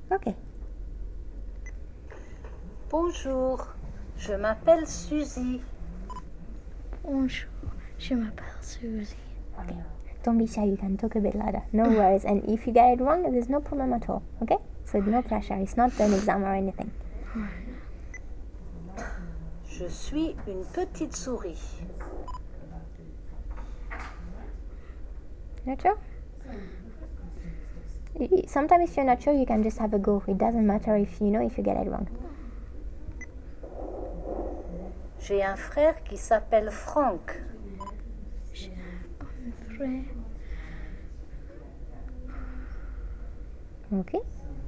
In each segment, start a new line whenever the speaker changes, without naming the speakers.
Ok.
Bonjour, je m'appelle Suzy.
Bonjour, je m'appelle Suzy.
Okay. Don't be shy, you can talk a bit louder. No worries. And if you get it wrong, there's no problem at all. Okay? So no pressure. It's not an exam or anything.
Je suis une petite souris.
Not sure? Sometimes if you're not sure, you can just have a go. It doesn't matter if you get it wrong.
J'ai un frère qui s'appelle Franck.
J'ai un frère.
Okay.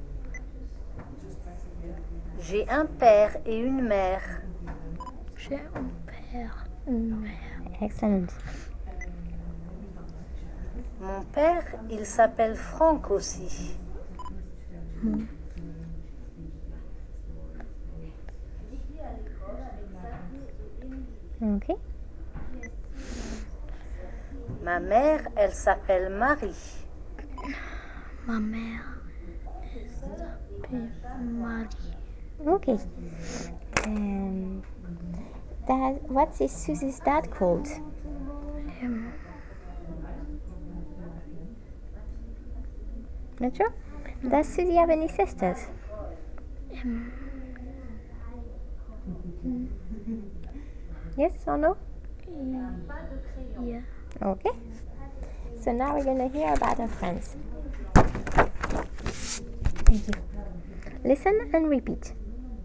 J'ai un père et une mère.
J'ai un père, une mère.
Excellent.
Mon père, il s'appelle Franck aussi.
Okay.
Ma mère, elle s'appelle Marie.
Ma mère s'appelle Marie.
Okay. What is Susie's dad called? Not sure? Does Susie have any sisters? Yes or no?
Yeah.
Okay. So now we're going to hear about her friends. Thank you. Listen and repeat.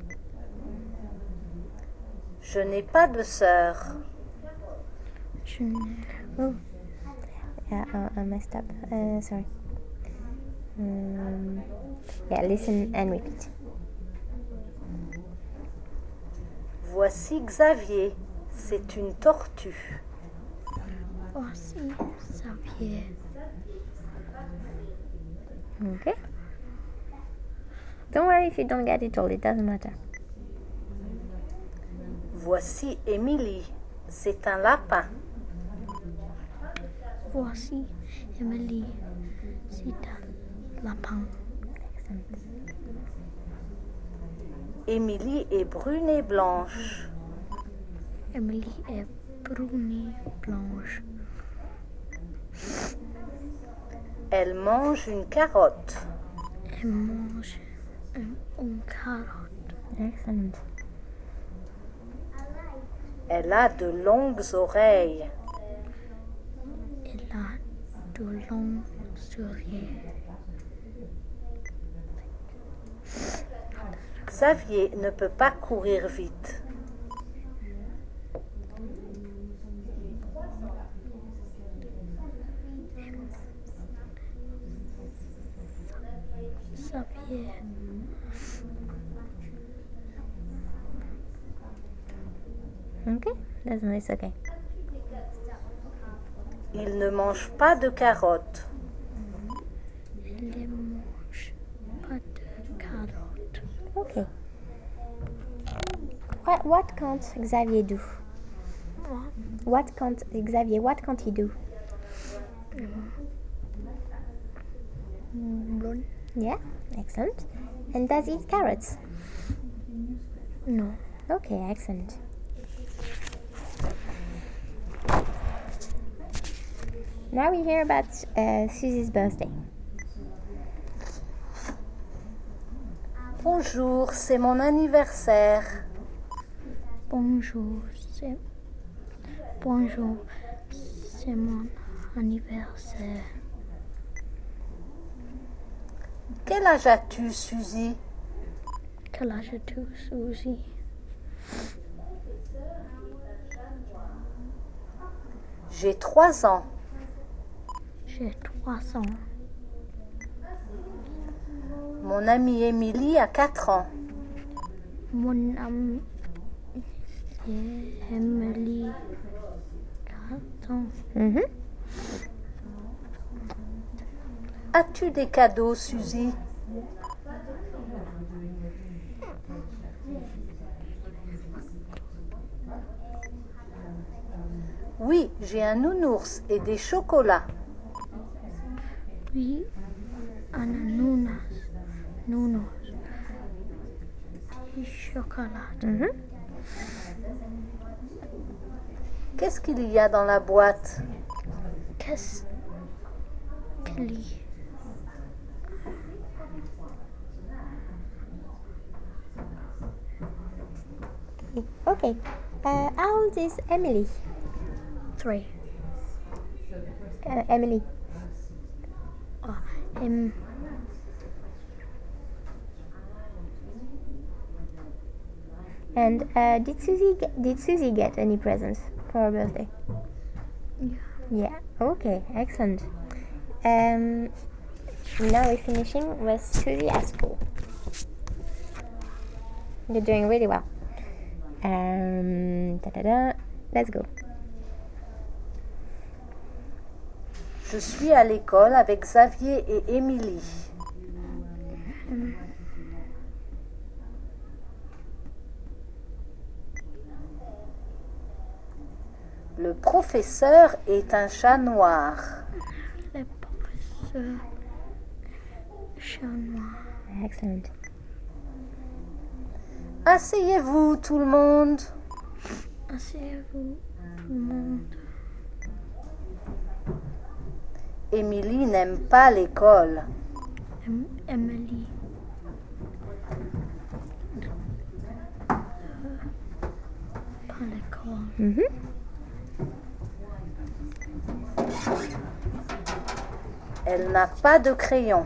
Je n'ai pas de sœur.
Je n'ai
Oh. Yeah, I messed up. Sorry. Yeah, listen and repeat.
Voici Xavier. C'est une tortue.
Voici Xavier.
Okay. Don't worry if you don't get it all, it doesn't matter.
Voici Émilie. C'est un lapin.
Voici Emily. C'est un lapin.
Émilie est brune et blanche.
Emily est brune et blanche.
Elle mange une carotte.
Elle mange une carotte.
Excellent.
Elle a de longues oreilles.
Elle a de longues oreilles.
Xavier ne peut pas courir vite.
Xavier.
Okay, it's okay.
Il ne mange pas de carottes.
Elle ne mange pas de carottes.
Okay. What can't Xavier do? What can't he do?
Run.
Yeah, excellent. And does he eat carrots?
No.
Okay, excellent. Now we hear about Susie's birthday.
Bonjour, c'est mon anniversaire.
Bonjour, c'est mon anniversaire.
Quel âge as-tu, Suzy?
Quel âge as-tu, Suzy?
J'ai 3 ans.
J'ai 3 ans.
Mon amie Émilie a 4 ans.
Mon amie Emily, 4 ans.
Mm-hmm.
As-tu des cadeaux, Suzy? Oui, j'ai un nounours et des chocolats.
Oui, un nounours nounours. Petit chocolat.
Mhm.
Qu'est-ce qu'il y a dans la boîte?
Qu'est-ce qu'il y a?
Okay. How old is Emily?
3.
Emily. And did Susie get any presents for her birthday? Yeah. Okay. Excellent. Now we're finishing with Susie at school. You're doing really well. Let's go.
Je suis à l'école avec Xavier et Émilie. Le professeur est un chat noir.
Le professeur chat noir.
Excellent.
Asseyez-vous tout le monde.
Asseyez-vous tout le monde.
Émilie n'aime pas l'école.
Emily. Pas l'école.
Mhm.
Elle n'a pas de crayon.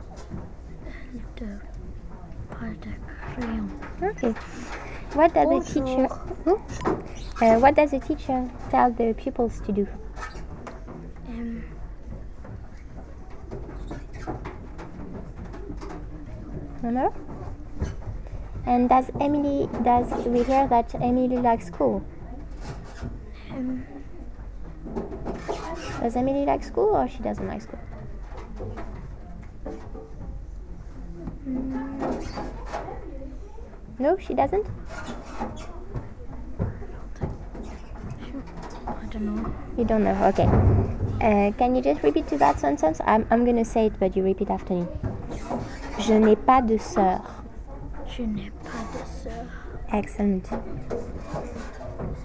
Pas de crayon.
Okay. What does the teacher? What does the teacher tell the pupils to do? Remember? And does we hear that Emily likes school? Does Emily like school or she doesn't like school? No, she doesn't?
I don't know.
You don't know, okay. Can you just repeat to that sentence? I'm going to say it, but you repeat after me. Je n'ai pas de sœur.
Je n'ai pas de sœur.
Excellent.